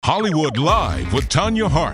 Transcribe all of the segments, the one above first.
Hollywood Live with Tanya Hart.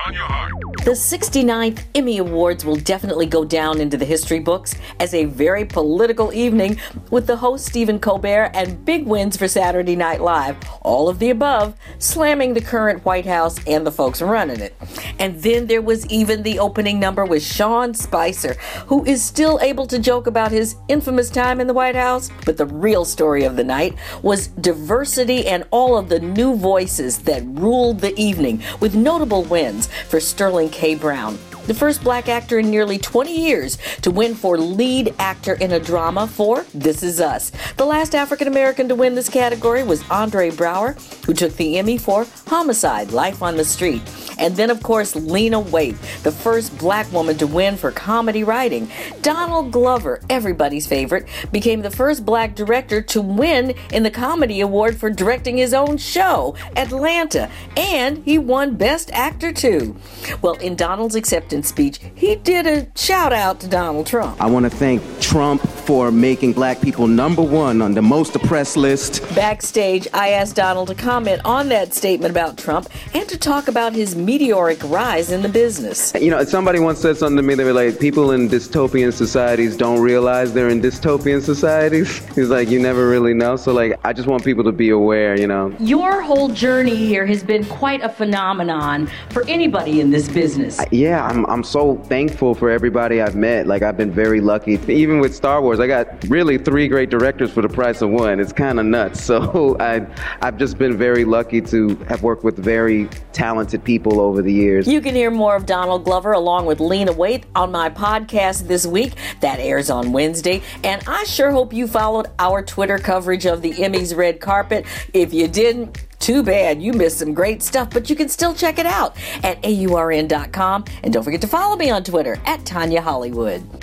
The 69th Emmy Awards will definitely go down into the history books as a very political evening with the host Stephen Colbert and big wins for Saturday Night Live. All of the above slamming the current White House and the folks running it. And then there was even the opening number with Sean Spicer, who is still able to joke about his infamous time in the White House. But the real story of the night was diversity and all of the new voices that ruled the evening, with notable wins for Sterling K. Brown, the first black actor in nearly 20 years to win for lead actor in a drama for This Is Us. The last African American to win this category was Andre Braugher, who took the Emmy for Homicide: Life on the Street. And then, of course, Lena Waithe, the first black woman to win for comedy writing. Donald Glover, everybody's favorite, became the first black director to win in the Comedy Award for directing his own show, Atlanta. And he won Best Actor, too. Well, in Donald's acceptance speech, he did a shout out to Donald Trump. I want to thank Trump for making black people number one on the most oppressed list. Backstage, I asked Donald to comment on that statement about Trump and to talk about his meteoric rise in the business. You know, somebody once said something to me, they were like, people in dystopian societies don't realize they're in dystopian societies. He's like, you never really know. So like, I just want people to be aware, you know. Your whole journey here has been quite a phenomenon for anybody in this business. Yeah, I'm so thankful for everybody I've met. Like, I've been very lucky. Even with Star Wars, I got really 3 great directors for the price of 1. It's kind of nuts. So I've just been very lucky to have worked with very talented people over the years. You can hear more of Donald Glover along with Lena Waithe on my podcast this week. That airs on Wednesday. And I sure hope you followed our Twitter coverage of the Emmys red carpet. If you didn't, too bad. You missed some great stuff, but you can still check it out at AURN.com. And don't forget to follow me on Twitter at Tanya Hollywood.